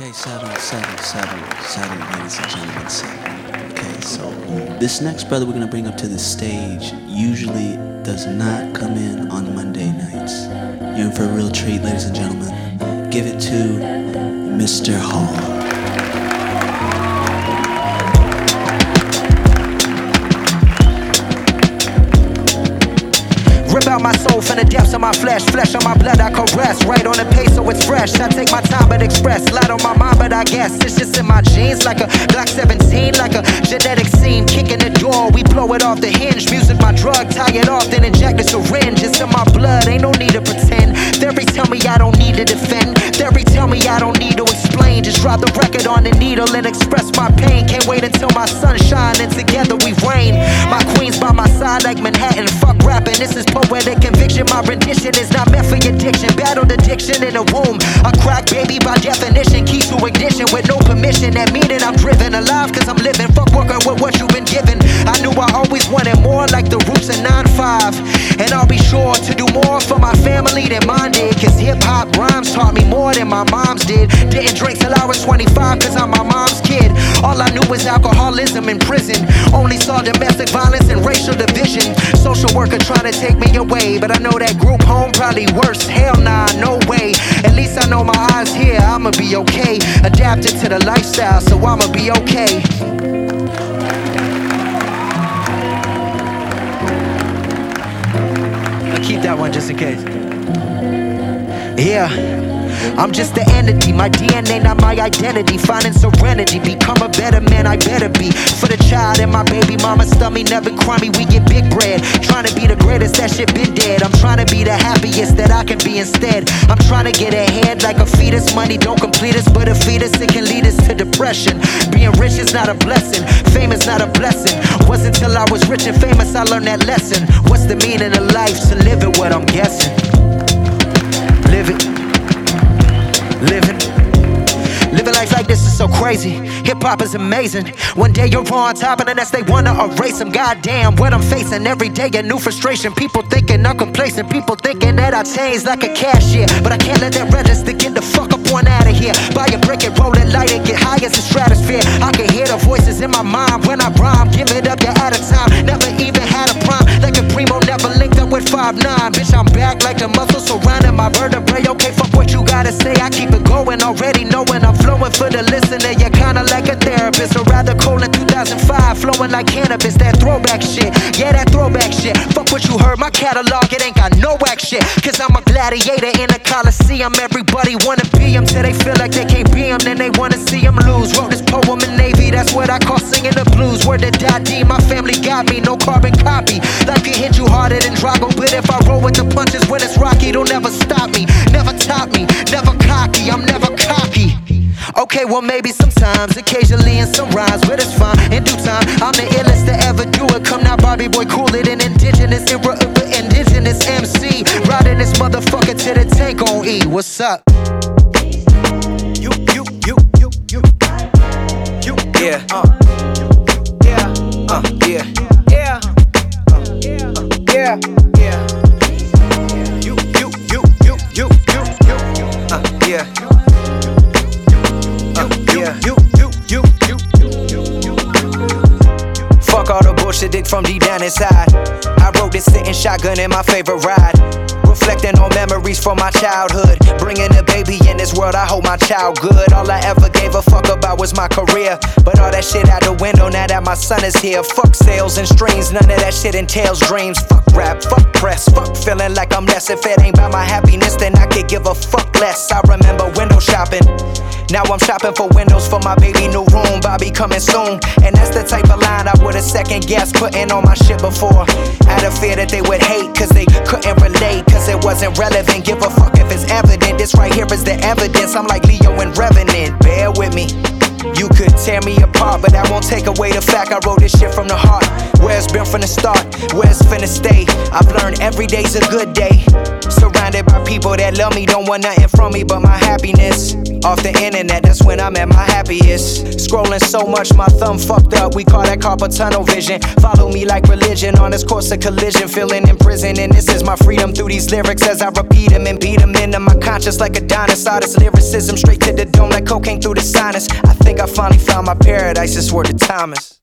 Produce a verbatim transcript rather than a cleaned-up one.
Okay, settle, settle, settle, settle, ladies and gentlemen, settle. Okay, so this next brother we're gonna bring up to the stage usually does not come in on Monday nights. You're in for a real treat, ladies and gentlemen. Give it to Mister Hall. Rip out my soul from the depths of my flesh. Flesh on my blood I caress. Right on the pace so it's fresh. I take my time but express. Light on my mind but I guess it's just in my genes. Like a Glock seventeen. Like a genetic scene. Kicking the door, we blow it off the hinge. Music my drug, tie it off, then inject a syringe. It's in my blood, ain't no need to pretend. Theory tell me I don't need to defend. Theory tell me I don't need to explain. Just drop the record on the needle and express my pain. Can't wait until my sun shine and together we reign. My queen's by my side like Manhattan. Fuck rapping, this is poetic conviction. My rendition is not meant for addiction. Battled addiction in a womb. A crack baby by definition. Key to ignition with no permission. That meaning I'm driven alive cause I'm living. Fuck working with what you've been given. I knew I always wanted more like the roots of nine five. And I'll be sure to do more for my family than mine did. Cause hip hop rhymes taught me more than my mom's did. Didn't drink till I was twenty-five cause I'm my mom's kid. All I knew was alcoholism in prison. Only saw domestic violence and racial division. Social worker trying to take me away, but I know that group home probably worse. Hell nah, no way. At least I know my eyes here, I'ma be okay. Adapted to the lifestyle, so I'ma be okay. I'll keep that one just in case. Yeah. I'm just the entity, my D N A, not my identity. Finding serenity, become a better man, I better be. For the child and my baby mama, stomach never crummy, we get big bread. Trying to be the greatest, that shit been dead. I'm trying to be the happiest that I can be instead. I'm trying to get ahead like a fetus. Money don't complete us, but a fetus, it can lead us to depression. Being rich is not a blessing, fame is not a blessing. Wasn't till I was rich and famous I learned that lesson. What's the meaning of life? To live it, what I'm guessing. Live it. Living, living life like this is so crazy. Hip hop is amazing. One day you're on top and the next they wanna erase them. Goddamn, what I'm facing every day a new frustration. People thinking I'm complacent. People thinking that I changed like a cashier. But I can't let that register. Get the fuck up one out of here. Buy a brick and roll it, light it, get high as the stratosphere. I can hear the voices in my mind when I rhyme. Give it up, you're out of time. Never even had a prime. Like a primo, never linked up with five nine. Bitch, I'm back like the muscles surrounding my vertebrae. Okay, fuck what you gotta say. I keep it going, already knowing I'm flowing for the listener. You're kinda like a therapist, or rather cold in two thousand five, flowing like cannabis. That throwback shit, yeah, that throwback shit. Fuck what you heard, my catalog, it ain't got no whack shit. Cause I'm a gladiator in a coliseum. Everybody wanna be him till they feel like they can't be him. Then they wanna see him lose. Wrote this poem in Navy, that's what I call singing the blues. Word to Daddy, my family got me, no carbon copy. Life can hit you harder than Drago, but if I roll with the punches when it's rocky, it'll never stop me, never top me, never cocky, I'm never cocky. Okay, well maybe sometimes, occasionally in some rhymes, but it's fine, in due time. I'm the illest to ever do it. Come now, Bobby boy, cool it. An indigenous era of an indigenous M C. Riding this motherfucker to the tank on E. What's up? You, you, you, you, you, you, yeah, uh, yeah, uh, yeah, yeah, uh, yeah, yeah. You, you, you, you, you, you, you, uh, yeah. Uh, yeah. You, you, you, you, you, you, you. Fuck all the bullshit, dig from deep down inside. I wrote this sitting shotgun in my favorite ride. Reflecting on memories from my childhood. Bringing a baby in this world, I hope my child good. All I ever gave a fuck about was my career. But all that shit out the window now that my son is here. Fuck sales and streams, none of that shit entails dreams. Fuck rap, fuck press, fuck feeling like I'm less. If it ain't about my happiness, then I could give a fuck less. I remember window shopping. Now I'm shopping for windows for my baby new room. Bobby coming soon. And that's the type of line I would've second guessed putting on my shit before. Out of fear that they would hate, cause they couldn't relate, cause it wasn't relevant. Give a fuck if it's evident. This right here is the evidence. I'm like Leo and Revenant. Bear with me. You could tear me apart, but that won't take away the fact I wrote this shit from the heart. Where it's been from the start, where it's finna stay. I've learned every day's a good day. Surrounded by people that love me, don't want nothing from me but my happiness. Off the internet, that's when I'm at my happiest. Scrolling so much, my thumb fucked up. We call that carpal tunnel vision. Follow me like religion on this course of collision. Feeling in prison, and this is my freedom through these lyrics as I repeat them and beat them into my conscience like Adonis. All this lyricism straight to the dome like cocaine through the sinus. I think I finally found my paradise. It's where the time is.